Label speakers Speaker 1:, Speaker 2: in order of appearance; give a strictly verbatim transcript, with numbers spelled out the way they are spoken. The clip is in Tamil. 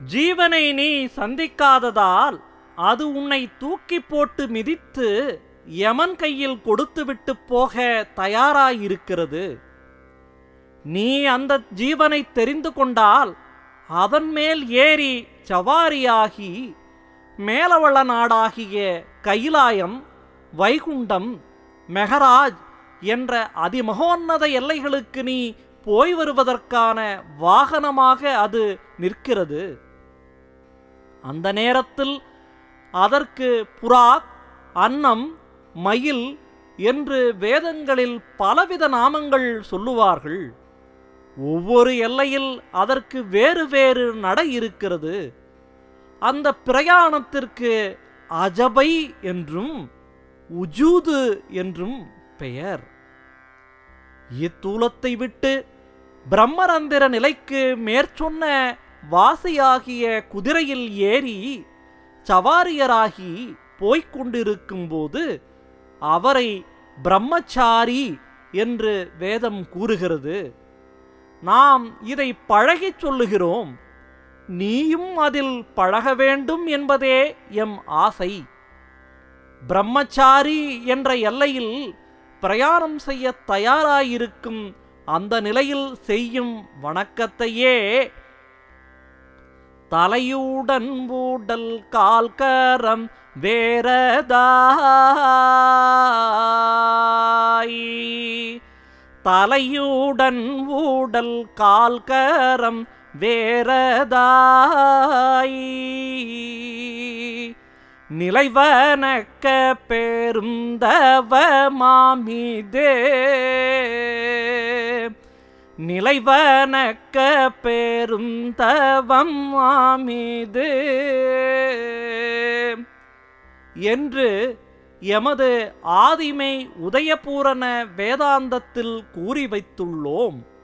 Speaker 1: ஜீவனை நீ சந்திக்காததால் அது உன்னை தூக்கி போட்டு மிதித்து யமன் கையில் கொடுத்துவிட்டு போக தயாராயிருக்கிறது. நீ அந்த ஜீவனை தெரிந்து கொண்டால் அதன் மேல் ஏறி சவாரியாகி மேலவள நாடாகிய கைலாயம், வைகுண்டம், மெகராஜ் என்ற அதிமகோன்னத எல்லைகளுக்கு நீ போய் வருவதற்கான வாகனமாக அது நிற்கிறது. அந்த நேரத்தில் அதற்கு புறாக், அன்னம், மயில் என்று வேதங்களில் பலவித நாமங்கள் சொல்லுவார்கள். ஒவ்வொரு எல்லையில் அதற்கு வேறு வேறு நடை இருக்கிறது. அந்த பிரயாணத்திற்கு அஜபை என்றும் உஜூது என்றும் பெயர். இத்தூலத்தை விட்டு பிரம்மரந்திர நிலைக்கு மேற்சொன்ன வாசியாகிய குதிரையில் ஏறி சவாரியராகி போய்கொண்டிருக்கும்போது அவரை பிரம்மச்சாரி என்று வேதம் கூறுகிறது. நாம் இதை பழகிச் சொல்லுகிறோம். நீயும் அதில் பழக வேண்டும் என்பதே எம் ஆசை. பிரம்மச்சாரி என்ற எல்லையில் பிரயாணம் செய்ய தயாராயிருக்கும் அந்த நிலையில் செய்யும் வணக்கத்தையே தலையுடன் ஊடல் கால்கரம் வேறதாய், தலையுடன் ஊடல் கால்கரம் வேறதாய், நிலைவனக்க பெருந்தவமாமிதே, நிலைவனக்க பெருந்தவம் ஆமிது என்று எமது ஆதிமை உதயபூரண வேதாந்தத்தில் கூறி வைத்துள்ளோம்.